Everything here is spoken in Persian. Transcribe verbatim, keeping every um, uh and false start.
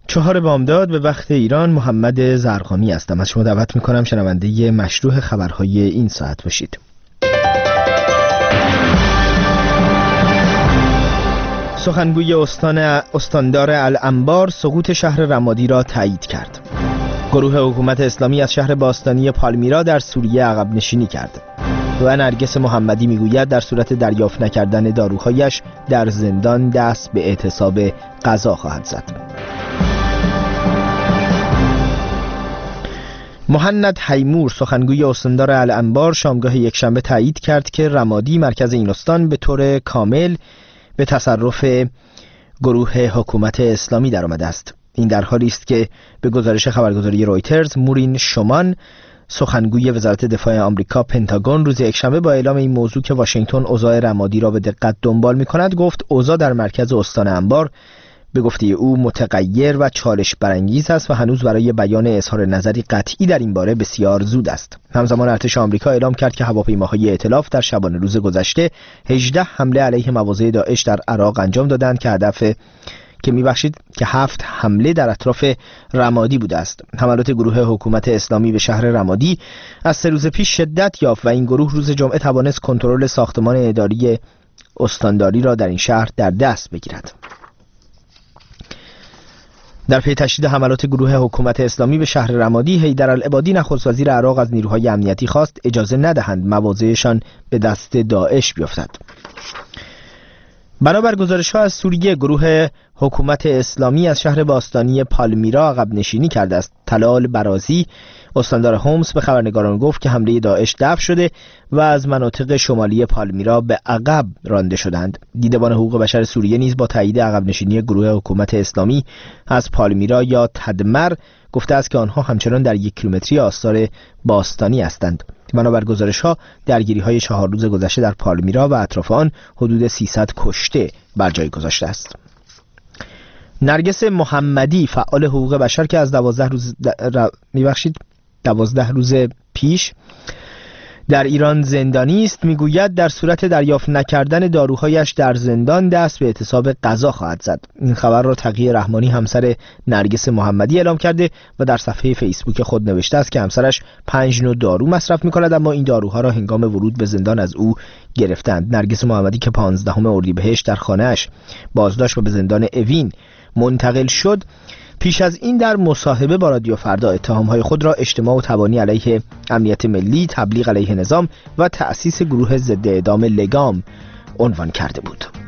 چهار بامداد به وقت ایران. محمد زرقامی هستم. از شما دعوت میکنم شنونده مشروح خبرهای این ساعت باشید. سخنگوی استان استاندار الانبار سقوط شهر رمادی را تایید کرد. گروه حکومت اسلامی از شهر باستانی پالمیرا در سوریه عقب نشینی کرد. و نرگس محمدی میگوید در صورت دریافت نکردن داروهایش در زندان دست به اعتصاب غذا خواهد زد. مهند حیمور سخنگوی استاندار الانبار شامگاه یکشنبه تایید کرد که رمادی مرکز این استان به طور کامل به تصرف گروه حکومت اسلامی درآمده است. این در حالی است که به گزارش خبرگزاری رویترز مورین شومان سخنگوی وزارت دفاع آمریکا پنتاگون روز یکشنبه با اعلام این موضوع که واشنگتن اوضاع رمادی را به دقت دنبال می‌کند گفت اوضاع در مرکز استان انبار به گفته او متغیر و چالش برانگیز است و هنوز برای بیان اظهار نظری قطعی در این باره بسیار زود است. همزمان ارتش آمریکا اعلام کرد که هواپیماهای ائتلاف در شبانه روز گذشته هجده حمله علیه مواضع داعش در عراق انجام دادند که هدف که میبخشید که هفت حمله در اطراف رمادی بوده است. حملات گروه حکومت اسلامی به شهر رمادی از سه روز پیش شدت یافت و این گروه روز جمعه توانست کنترل ساختمان اداری استانداری را در این شهر در دست بگیرد. در پی تشدید حملات گروه حکومت اسلامی به شهر رمادی، حیدرالعبادی نخست وزیر عراق از نیروهای امنیتی خواست اجازه ندهند مواضعشان به دست داعش بیفتد. بنابر گزارش‌ها از سوریه، گروه حکومت اسلامی از شهر باستانی پالمیرا عقب نشینی کرده است. طلال برازی استاندار هومس به خبرنگاران گفت که حمله داعش دفع شده و از مناطق شمالی پالمیرا به عقب رانده شدند. دیدبان حقوق بشر سوریه نیز با تایید عقب نشینی گروه حکومت اسلامی از پالمیرا یا تدمر گفته است که آنها همچنان در یک کیلومتری آستار باستانی هستند. بنابر گزارش‌ها درگیری‌های چهار روز گذشته در پالمیرا و اطراف آن حدود سیصد کشته بر جای گذاشته است. نرگس محمدی فعال حقوق بشر که از دوازده روز در... میبخشید دوازده روز پیش در ایران زندانی است میگوید در صورت دریافت نکردن داروهایش در زندان دست به اعتصاب غذا خواهد زد. این خبر را تقی رحمانی همسر نرگس محمدی اعلام کرده و در صفحه فیسبوک خود نوشته است که همسرش پنج نوع دارو مصرف می‌کند اما این داروها را هنگام ورود به زندان از او گرفتند. نرگس محمدی که پانزدهم اردیبهشت در خانه‌اش بازداشت و به زندان اوین منتقل شد، پیش از این در مصاحبه با رادیو فردا اتهام‌های خود را اجتماع و تبانی علیه امنیت ملی، تبلیغ علیه نظام و تأسیس گروه ضد اعدام لگام عنوان کرده بود.